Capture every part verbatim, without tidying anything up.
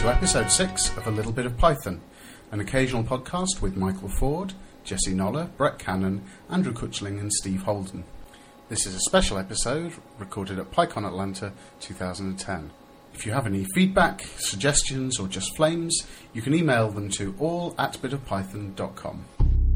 to episode six of A Little Bit of Python, an occasional podcast with Michael Ford, Jesse Noller, Brett Cannon, Andrew Kutchling and Steve Holden. This is a special episode recorded at PyCon Atlanta two thousand ten. If you have any feedback, suggestions or just flames, you can email them to all at bit of python dot com.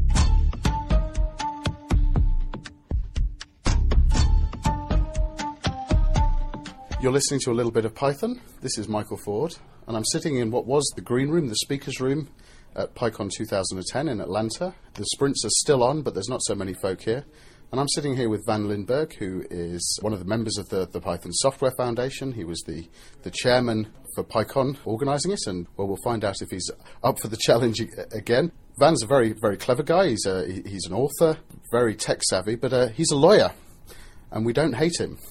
You're listening to A Little Bit of Python. This is Michael Ford, and I'm sitting in what was the green room, the speakers room, at PyCon two thousand ten in Atlanta. The sprints are still on, but there's not so many folk here. And I'm sitting here with Van Lindberg, who is one of the members of the, the Python Software Foundation. He was the, the chairman for PyCon organising it, and well, we'll find out if he's up for the challenge again. Van's a very, very clever guy. He's, a, he's an author, very tech-savvy, but uh, he's a lawyer, and we don't hate him.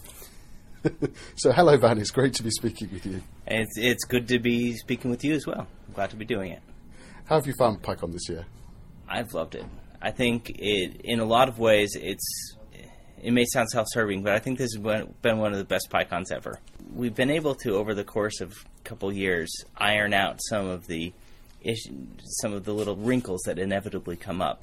So hello, Van. It's great to be speaking with you. It's it's good to be speaking with you as well. I'm glad to be doing it. How have you found PyCon this year? I've loved it. I think it, in a lot of ways, it's it may sound self-serving, but I think this has been one of the best PyCons ever. We've been able to, over the course of a couple years, iron out some of the issues, some of the little wrinkles that inevitably come up.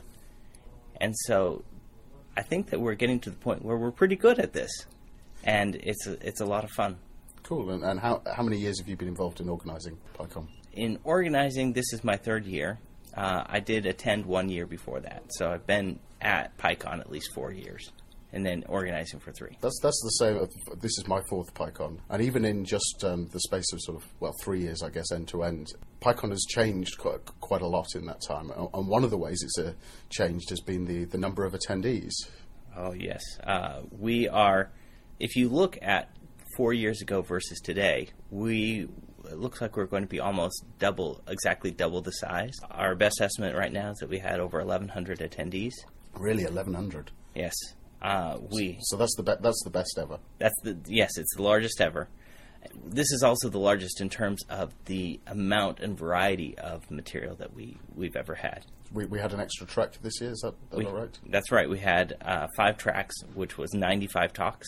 And so I think that we're getting to the point where we're pretty good at this. And it's a, it's a lot of fun. Cool. And, and how how many years have you been involved in organising PyCon? In organising, this is my third year. Uh, I did attend one year before that. So I've been at PyCon at least four years. And then organising for three. That's that's the same. This is my fourth PyCon. And even in just um, the space of sort of, well, three years, I guess, end to end, PyCon has changed quite, quite a lot in that time. And one of the ways it's uh, changed has been the, the number of attendees. Oh, yes. Uh, we are... If you look at four years ago versus today, we it looks like we're going to be almost double, exactly double the size. Our best estimate right now is that we had over eleven hundred attendees. Really, eleven hundred? Yes. Uh, we. So that's the be- that's the best ever. That's the yes, it's the largest ever. This is also the largest in terms of the amount and variety of material that we we've ever had. We we had an extra track this year. Is that, that we, all right? That's right. We had uh, five tracks, which was ninety-five talks.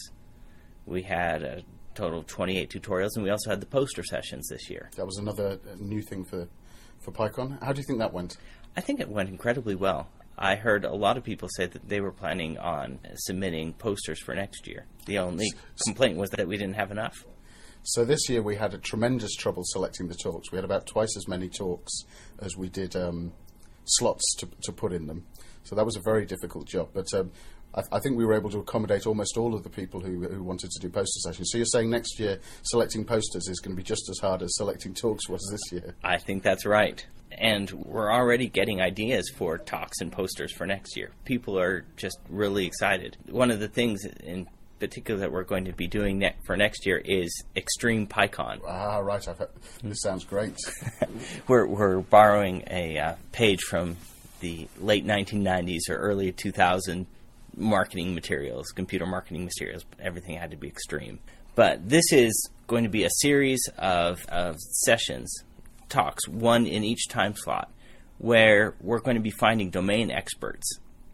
We had a total of twenty-eight tutorials, and we also had the poster sessions this year. That was another new thing for, for PyCon. How do you think that went? I think it went incredibly well. I heard a lot of people say that they were planning on submitting posters for next year. The only complaint was that we didn't have enough. So this year we had a tremendous trouble selecting the talks. We had about twice as many talks as we did um, slots to, to put in them. So that was a very difficult job. But um, I, I think we were able to accommodate almost all of the people who, who wanted to do poster sessions. So you're saying next year selecting posters is going to be just as hard as selecting talks was this year? I think that's right. And we're already getting ideas for talks and posters for next year. People are just really excited. One of the things in particular that we're going to be doing ne- for next year is Extreme PyCon. Ah, right. I've heard, this sounds great. we're, we're borrowing a uh, page from the late nineteen nineties or early two thousand marketing materials, computer marketing materials. Everything had to be extreme. But this is going to be a series of, of sessions, talks, one in each time slot, where we're going to be finding domain experts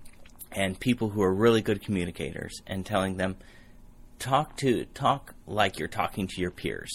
and people who are really good communicators and telling them, talk to talk like you're talking to your peers.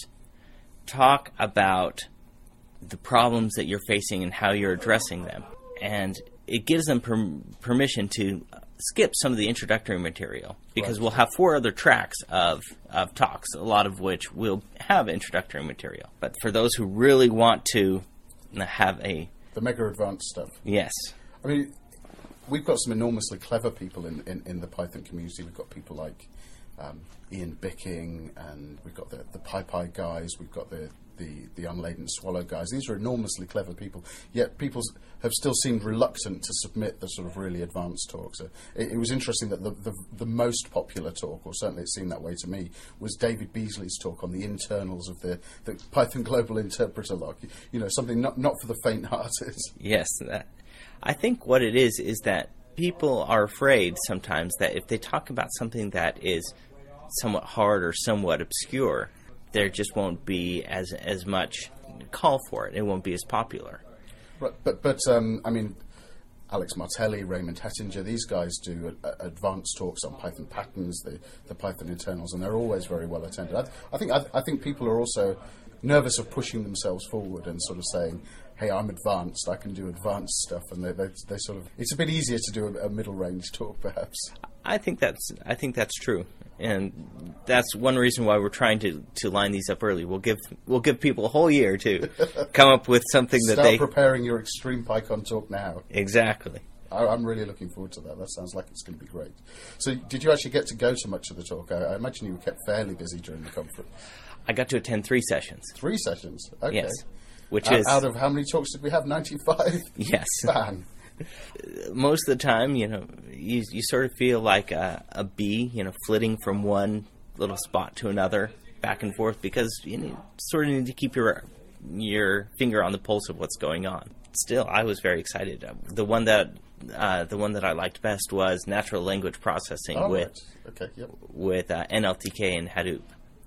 Talk about the problems that you're facing and how you're addressing them. And it gives them per- permission to skip some of the introductory material because right. We'll have four other tracks of, of talks, a lot of which will have introductory material. But for those who really want to have a... The mega advanced stuff. Yes. I mean, we've got some enormously clever people in, in, in the Python community. We've got people like um, Ian Bicking, and we've got the, the PyPy guys, we've got the, the, the Unladen Swallow guys. These are enormously clever people, yet people have still seemed reluctant to submit the sort of really advanced talks. It, it was interesting that the, the, the most popular talk, or certainly it seemed that way to me, was David Beasley's talk on the internals of the, the Python Global Interpreter Lock. You know, something not, not for the faint-hearted. Yes, that, I think what it is is that people are afraid sometimes that if they talk about something that is somewhat hard or somewhat obscure, there just won't be as as much call for it. It won't be as popular. Right, but but um, I mean, Alex Martelli, Raymond Hettinger, these guys do uh, advanced talks on Python patterns, the, the Python internals, and they're always very well attended. I, I think I, I think people are also nervous of pushing themselves forward and sort of saying, hey, I'm advanced, I can do advanced stuff, and they, they, they sort of, it's a bit easier to do a, a middle range talk, perhaps. I think that's I think that's true, and that's one reason why we're trying to, to line these up early. We'll give we'll give people a whole year to come up with something that Start they preparing your extreme PyCon talk now. Exactly. I, I'm really looking forward to that. That sounds like it's going to be great. So, did you actually get to go to much of the talk? I, I imagine you were kept fairly busy during the conference. I got to attend three sessions. Three sessions. Okay. Yes. Which out, is out of how many talks did we have? ninety-five. Yes. Man. Most of the time, you know, you you sort of feel like a, a bee, you know, flitting from one little spot to another, back and forth, because you need, sort of need to keep your your finger on the pulse of what's going on. Still, I was very excited. The one that uh, the one that I liked best was natural language processing Oh, with right. Okay. Yep. with uh, N L T K and Hadoop.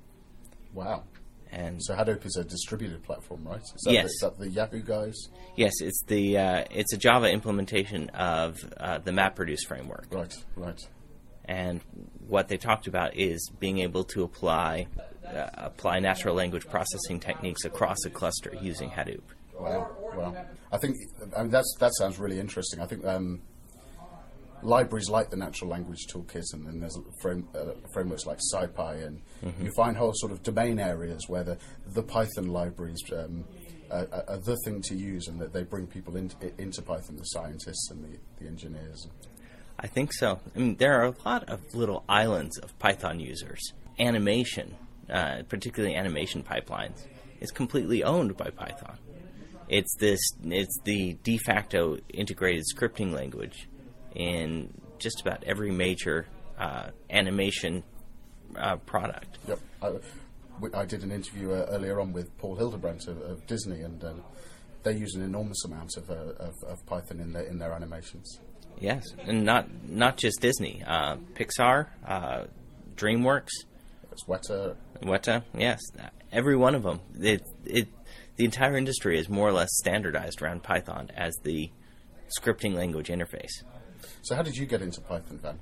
Wow. And So Hadoop is a distributed platform, right? Is that Yes. The, is that the Yahoo guys? yes, it's the uh, it's a Java implementation of uh, the MapReduce framework. Right. Right. And what they talked about is being able to apply uh, apply natural language processing techniques across a cluster using Hadoop. Wow. Wow. I think I mean that's that sounds really interesting. I think um, libraries like the natural language toolkit, and then there's frame, uh, frameworks like SciPy, and Mm-hmm. you find whole sort of domain areas where the, the Python libraries um, are, are the thing to use, and that they bring people into, into Python, the scientists and the, the engineers. I think so. I mean, there are a lot of little islands of Python users. Animation, uh, particularly animation pipelines, is completely owned by Python. It's this. It's the de facto integrated scripting language in just about every major uh, animation uh, product. Yep. I, we- I did an interview uh, earlier on with Paul Hildebrandt of, of Disney, and uh, they use an enormous amount of, uh, of, of Python in their in their animations. Yes, and not not just Disney, uh, Pixar, uh, DreamWorks, It's Weta. Weta. Yes, every one of them. It it the entire industry is more or less standardized around Python as the scripting language interface. So how did you get into Python, Van?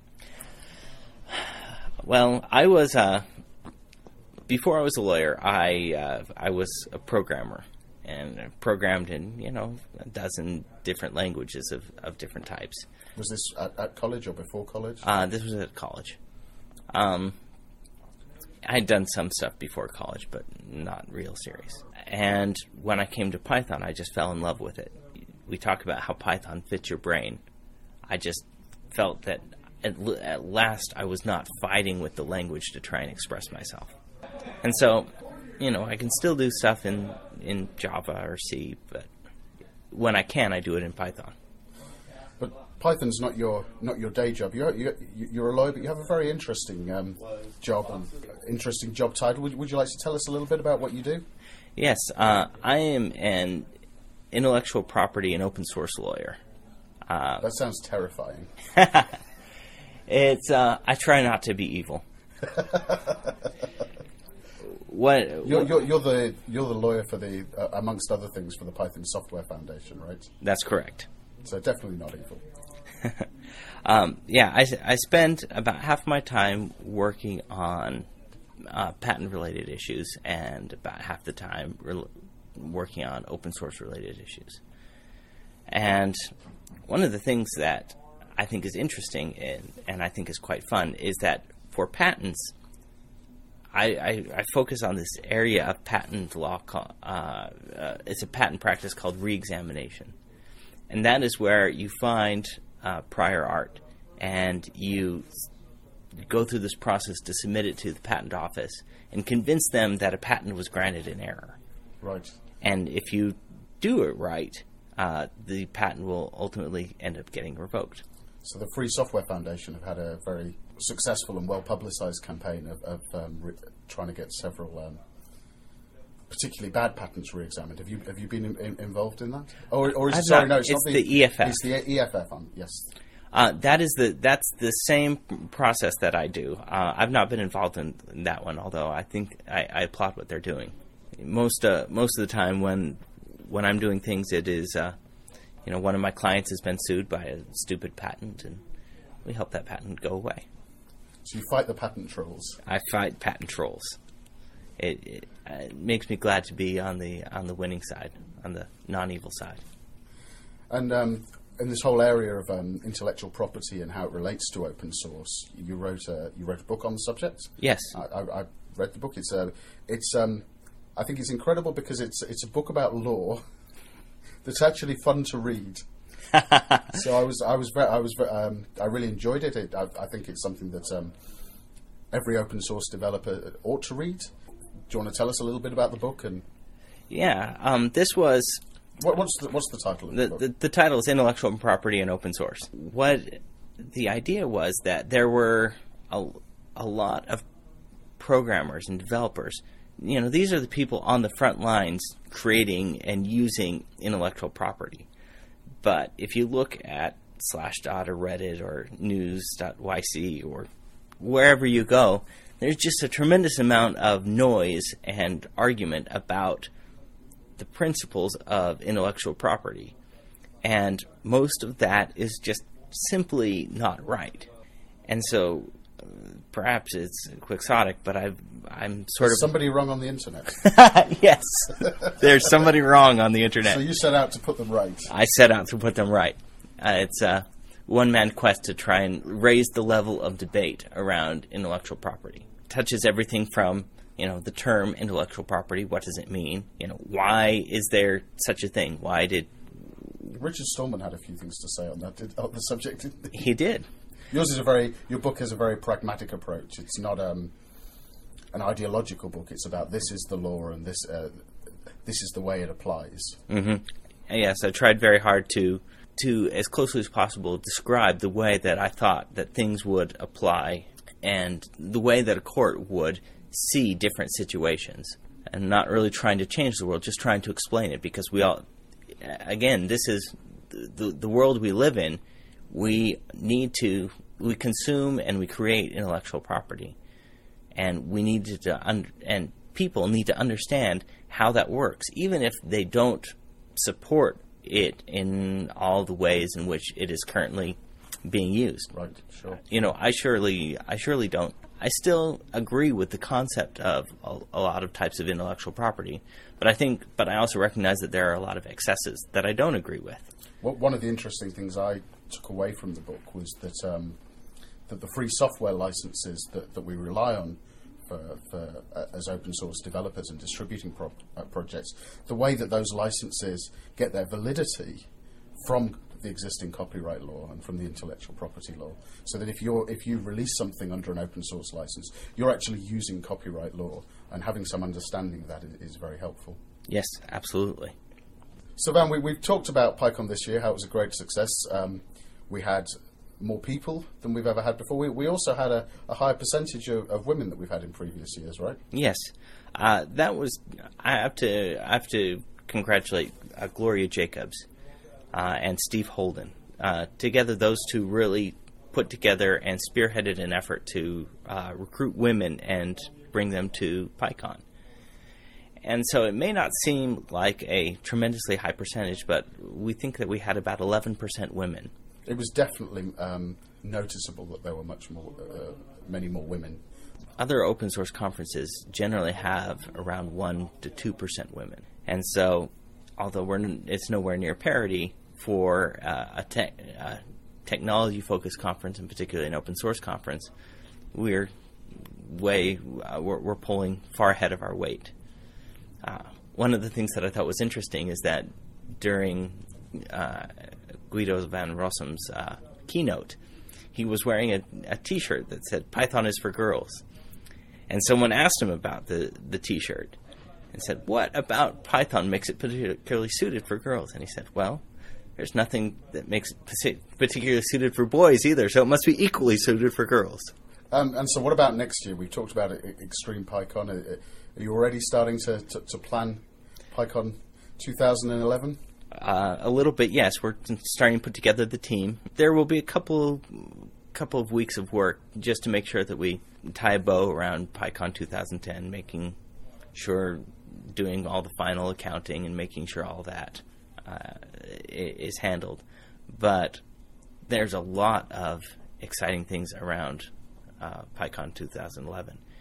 Well, I was uh, before I was a lawyer. I uh, I was a programmer and programmed in you know a dozen different languages of, of different types. Was this at, at college or before college? Uh, this was at college. Um, I had done some stuff before college, but not real serious. And when I came to Python, I just fell in love with it. We talk about how Python fits your brain. I just felt that at, l- at last I was not fighting with the language to try and express myself. And so, you know, I can still do stuff in, in Java or C, but when I can, I do it in Python. But Python's not your not your day job. You're you're, you're a lawyer, but you have a very interesting um, job and interesting job title. Would, would you like to tell us a little bit about what you do? Yes, uh, I am an intellectual property and open source lawyer. Uh, That sounds terrifying. it's uh, I try not to be evil. what, You're, what you're, you're the you're the lawyer for the uh, amongst other things for the Python Software Foundation, right? That's correct. So definitely not evil. Um, yeah, I, I spend about half my time working on uh, patent-related issues and about half the time re- working on open-source-related issues. And one of the things that I think is interesting and, and I think is quite fun is that for patents, I, I, I focus on this area of patent law. Called, uh, uh, it's a patent practice called re-examination. And that is where you find uh, prior art and you s- go through this process to submit it to the patent office and convince them that a patent was granted in error. Right. And if you do it right, uh, the patent will ultimately end up getting revoked. So the Free Software Foundation have had a very successful and well-publicized campaign of, of um, re- trying to get several um, particularly bad patents re-examined. Have you have you been in, in, involved in that? Or, or is I've it, sorry, not. no, it's, It's not the E F F. It's the E F F, um, yes. Uh, that is the that's the same process that I do. Uh, I've not been involved in, in that one, although I think I, I applaud what they're doing. Most uh, most of the time, when when I'm doing things, it is uh, you know one of my clients has been sued by a stupid patent, and we help that patent go away. So you fight the patent trolls. I fight patent trolls, it, it, uh, it makes me glad to be on the on the winning side, on the non-evil side. And um, in this whole area of um, intellectual property and how it relates to open source, you wrote a you wrote a book on the subject. Yes, I, I, I read the book. It's a, it's um, I think it's incredible because it's it's a book about law that's actually fun to read. So I was I was very, I was um, I really enjoyed it. it I, I think it's something that um, every open source developer ought to read. Do you want to tell us a little bit about the book? And yeah, um, this was what, what's the what's the title of the, the book? The, the title is Intellectual Property and Open Source. What the idea was that there were a, a lot of programmers and developers. You know, these are the people on the front lines creating and using intellectual property. But if you look at Slashdot or Reddit or news dot y c or wherever you go, there's just a tremendous amount of noise and argument about the principles of intellectual property. And most of that is just simply not right. And so uh, perhaps it's quixotic, but I've, I'm sort Is of... somebody wrong on the internet? Yes. There's somebody wrong on the internet. So you set out to put them right. I set out to put them right. Uh, it's a one-man quest to try and raise the level of debate around intellectual property. It touches everything from, you know, the term intellectual property. What does it mean? You know, why is there such a thing? Why did... Richard Stallman had a few things to say on that, did, on the subject, didn't he? He did. Yours is a very... Your book has a very pragmatic approach. It's not um, an ideological book. It's about this is the law and this uh, this is the way it applies. Mm-hmm. Yes, I tried very hard to... to, as closely as possible, describe the way that I thought that things would apply and the way that a court would see different situations. And not really trying to change the world, just trying to explain it, because we all, again, this is the, the world we live in. We need to, we consume and we create intellectual property. And we need to, un- and people need to understand how that works, even if they don't support it in all the ways in which it is currently being used. Right, sure. You know, I surely, I surely don't. I still agree with the concept of a, a lot of types of intellectual property, but I think, but I also recognize that there are a lot of excesses that I don't agree with. Well, one of the interesting things I took away from the book was that um, that the free software licenses that, that we rely on for, for uh, as open source developers and distributing pro- uh, projects, the way that those licenses get their validity from the existing copyright law and from the intellectual property law, so that if you're if you release something under an open source license, you're actually using copyright law, and having some understanding of that is, is very helpful. Yes, absolutely. So, Van, we, we've talked about PyCon this year, how it was a great success. Um, we had more people than we've ever had before. We, we also had a, a higher percentage of, of women than we've had in previous years, right? Yes, uh, that was. I have to. I have to congratulate uh, Gloria Jacobs uh, and Steve Holden. Uh, together, those two really put together and spearheaded an effort to uh, recruit women and bring them to PyCon. And so it may not seem like a tremendously high percentage, but we think that we had about eleven percent women. It was definitely um, noticeable that there were much more, uh, many more women. Other open source conferences generally have around one to two percent women. And so, although we're n- it's nowhere near parity for uh, a, te- a technology-focused conference, and particularly an open source conference, we're way uh, we're, we're pulling far ahead of our weight. Uh, one of the things that I thought was interesting is that during uh, Guido van Rossum's uh, keynote, he was wearing a, a T-shirt that said, "Python is for girls." And someone asked him about the, the T-shirt and said, "What about Python makes it particularly suited for girls?" And he said, "Well, there's nothing that makes it particularly suited for boys either, so it must be equally suited for girls." Um, and so what about next year? We've talked about it, Extreme PyCon. Are, are you already starting to, to, to plan PyCon twenty eleven? Uh, a little bit, yes. We're starting to put together the team. There will be a couple couple of weeks of work just to make sure that we tie a bow around PyCon twenty ten, making sure, doing all the final accounting and making sure all that uh, is handled. But there's a lot of exciting things around uh, PyCon twenty eleven.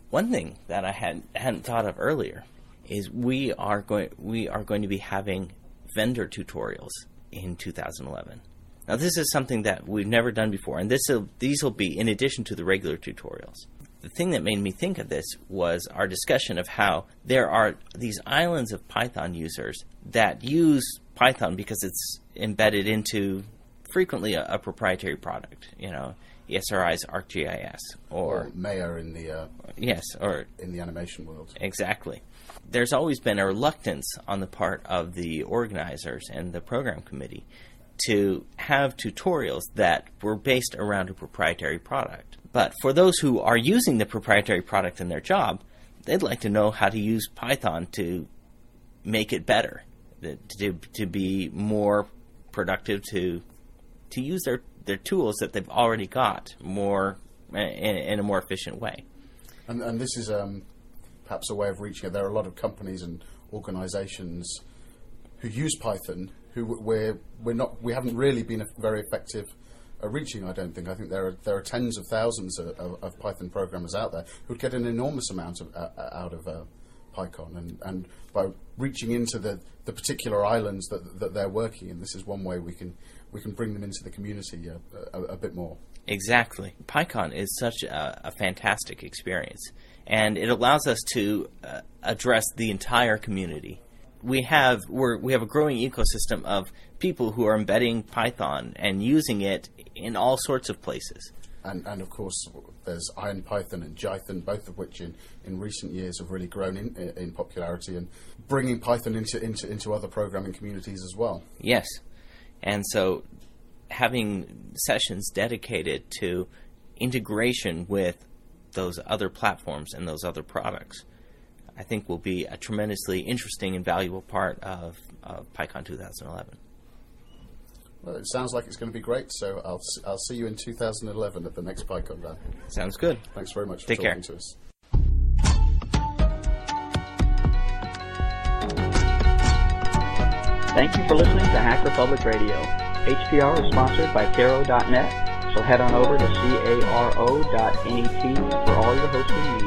One thing that I had, hadn't thought of earlier is we are going we are going to be having vendor tutorials in two thousand eleven. Now, this is something that we've never done before, and this will, these will be in addition to the regular tutorials. The thing that made me think of this was our discussion of how there are these islands of Python users that use Python because it's embedded into frequently a, a proprietary product, you know, E S R I's ArcGIS or, or Maya in the uh, yes, or in the animation world. Exactly. There's always been a reluctance on the part of the organizers and the program committee to have tutorials that were based around a proprietary product. But for those who are using the proprietary product in their job, they'd like to know how to use Python to make it better, to to be more productive, to to use their, their tools that they've already got more in, in a more efficient way. And, and this is um, perhaps a way of reaching it. There are a lot of companies and organizations who use Python who we're, we're not, we haven't really been very effective at reaching, I don't think. I think there are there are tens of thousands of, of, of Python programmers out there who would get an enormous amount of, uh, out of uh, PyCon. And, and by reaching into the, the particular islands that, that they're working in, this is one way we can we can bring them into the community a, a, a bit more. Exactly. PyCon is such a, a fantastic experience, and it allows us to uh, address the entire community. We have we're, we have a growing ecosystem of people who are embedding Python and using it in all sorts of places. And, and of course, there's IronPython and Jython, both of which in, in recent years have really grown in, in popularity and bringing Python into, into, into other programming communities as well. Yes. And so having sessions dedicated to integration with those other platforms and those other products, I think will be a tremendously interesting and valuable part of, of PyCon twenty eleven. Well, it sounds like it's going to be great, so I'll I'll see you in two thousand eleven at the next PyCon, Dan. Sounds good. Thanks very much for Take talking care. to us. Thank you for listening to Hacker Public Radio. H P R is sponsored by Caro dot net, so head on over to caro dot net for all your hosting needs.